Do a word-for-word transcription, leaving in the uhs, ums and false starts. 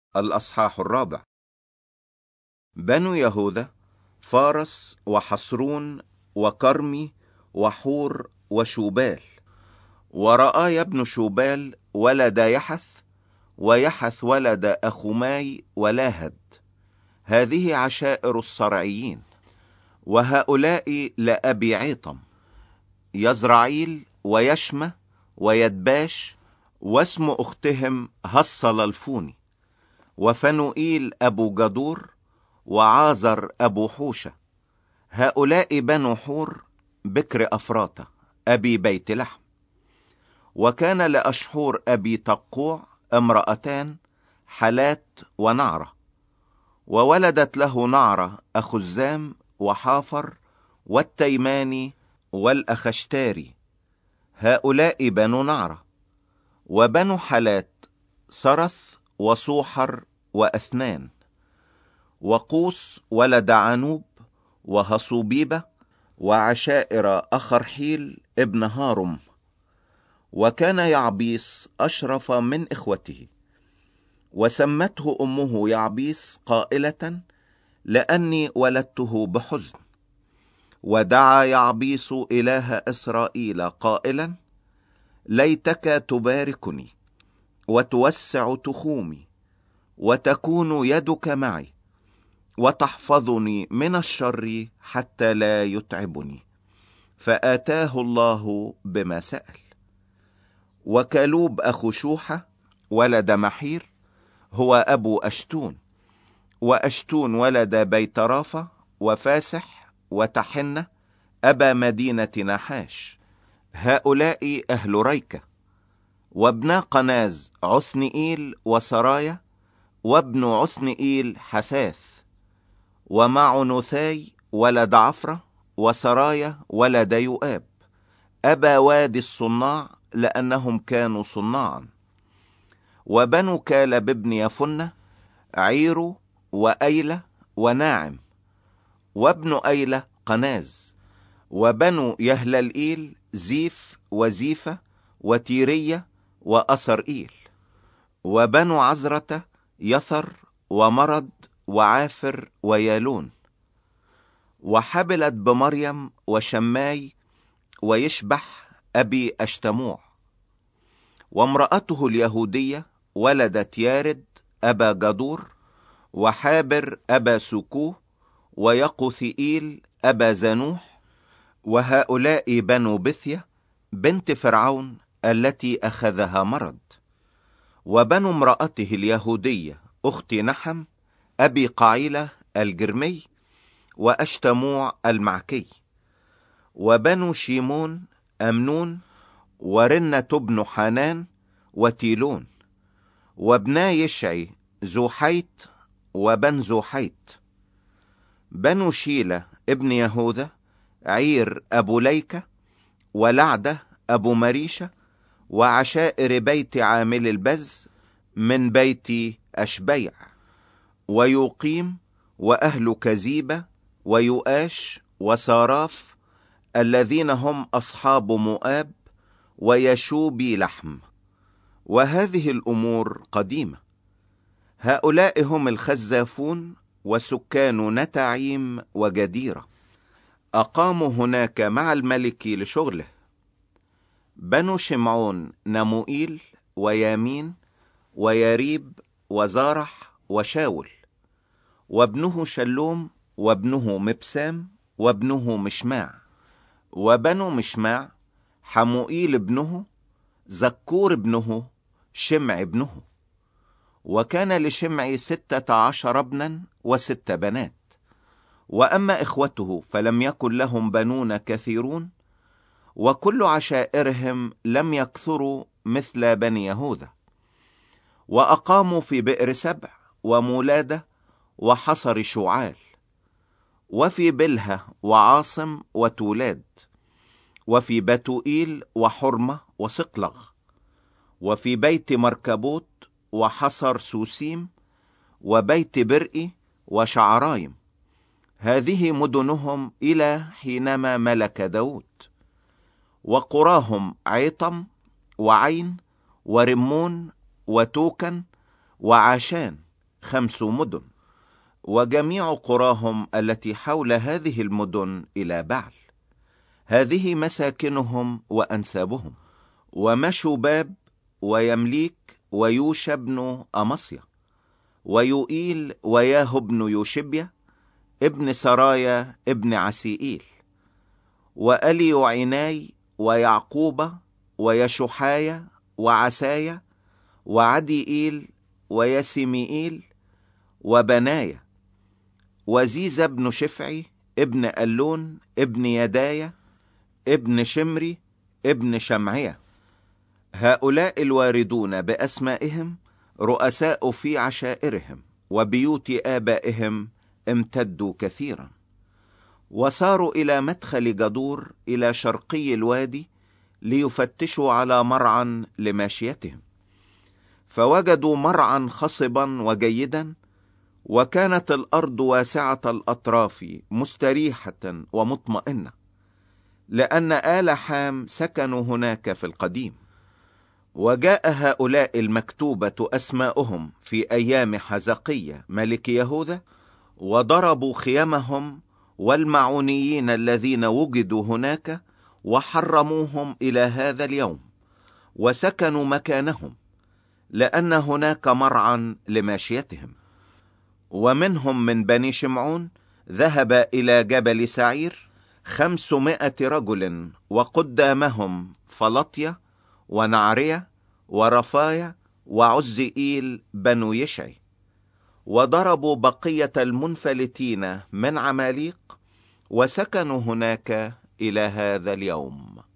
الأصحاح الرابع. بنو يهوذا: فارس وحصرون وكرمي وحور وشوبال. ورآي ابن شوبال ولد يحث، ويحث ولد أخماي ولاهد. هذه عشائر الصرعيين. وهؤلاء لأبي عيطم: يزرعيل ويشمة ويدباش، واسم أختهم هصل الفوني. وفنوئيل أبو جدور، وعازر أبو حوشة. هؤلاء بنو حور بكر أفراطة أبي بيت لحم. وكان لأشحور أبي تقوع امرأتان، حلات ونعرة. وولدت له نعرة أخزام وحافر والتيماني والأخشتاري. هؤلاء بنو نعرة. وبنو حلات سرث وصوحر وأثنان. وقوس ولد عنوب وهصوبيبة وعشائر أخرحيل ابن هارم. وكان يعبيس أشرف من إخوته. وسمته أمه يعبيس قائلة: لأني ولدته بحزن. ودعا يعبيس إله إسرائيل قائلا: ليتك تباركني وتوسع تخومي، وتكون يدك معي، وتحفظني من الشر حتى لا يتعبني. فآتاه الله بما سأل. وكالوب أخو شوحة ولد محير، هو أبو أشتون. وأشتون ولد بيت رافة وفاسح وتحنة أبا مدينة نحاش. هؤلاء أهل ريكة. وابنا قناز عثنئيل وسرايا، وابن عثنئيل حثاث. ومعنثاي ولد عفرة، وسرايا ولد يؤاب أبا وادي الصناع، لأنهم كانوا صناعا. وبنو كالب ابن يفنة عيرو وأيلة وناعم. وابن أيلة قناز. وبنو يهللئيل زيف وزيفة وتيرية وأسرئيل. وبنو عزرة يثر ومرد وعافر ويالون. وحبلت بمريم وشماي ويشبح أبي أشتموع. وامرأته اليهودية ولدت يارد أبا جدور، وحابر أبا سكوه، ويقثئيل أبا زنوح. وهؤلاء بنو بثية بنت فرعون التي أخذها مرض. وبنو امرأته اليهودية أخت نحم أبي قعيلة الجرمي، وأشتموع المعكي. وبنو شيمون أمنون ورنة بن حنان وتيلون. وابنا يشعي زوحيت وبن زوحيت. بنو شيلة ابن يهوذا عير أبو ليكة، ولعدة أبو مريشة، وعشائر بيت عامل البز من بيت أشبيع. ويوقيم وأهل كزيبة ويؤاش وساراف، الذين هم أصحاب مؤاب ويشوبي لحم. وهذه الأمور قديمة. هؤلاء هم الخزافون وسكان نتعيم وجديرة، أقاموا هناك مع الملك لشغله. بنو شمعون نموئيل ويامين ويريب وزارح وشاول. وابنه شلوم وابنه مبسام وابنه مشماع. وبنو مشماع حموئيل ابنه، زكور ابنه، شمع ابنه. وكان لشمع ستة عشر ابنا وست بنات. وأما إخوته فلم يكن لهم بنون كثيرون، وكل عشائرهم لم يكثروا مثل بني يهوذا. وأقاموا في بئر سبع ومولادة وحصر شعال، وفي بلهة وعاصم وتولاد، وفي بتوئيل وحرمة وصقلغ، وفي بيت مركبوت وحصر سوسيم، وبيت برئي وشعرايم. هذه مدنهم إلى حينما ملك داود. وقراهم عيطم وعين ورمون وتوكن وعاشان، خمس مدن، وجميع قراهم التي حول هذه المدن إلى بعل. هذه مساكنهم وأنسابهم. ومشوباب ويمليك ويوشى بن أمصيا ويوئيل وياهو بن يوشبيا ابن سرايا ابن عسيئيل وأليوعناي ويعقوب ويشحايا وعسايا وعديئيل ويسميئيل وبنايا وزيز بن شفعي ابن ألون ابن يدايا ابن شمري ابن شمعية. هؤلاء الواردون بأسمائهم رؤساء في عشائرهم، وبيوت آبائهم امتدوا كثيرا. وساروا إلى مدخل جدور إلى شرقي الوادي ليفتشوا على مرعى لماشيتهم، فوجدوا مرعى خصبا وجيدا، وكانت الأرض واسعة الأطراف مستريحة ومطمئنة، لأن آل حام سكنوا هناك في القديم. وجاء هؤلاء المكتوبة أسماؤهم في أيام حزقية ملك يهوذا، وضربوا خيمهم والمعونيين الذين وجدوا هناك، وحرموهم إلى هذا اليوم، وسكنوا مكانهم، لأن هناك مرعى لماشيتهم. ومنهم من بني شمعون ذهب إلى جبل سعير خمسمائة رجل، وقدامهم فلطية ونعرية ورفايا وعزئيل بنو يشعي، وضربوا بقية المنفلتين من عماليق، وسكنوا هناك إلى هذا اليوم.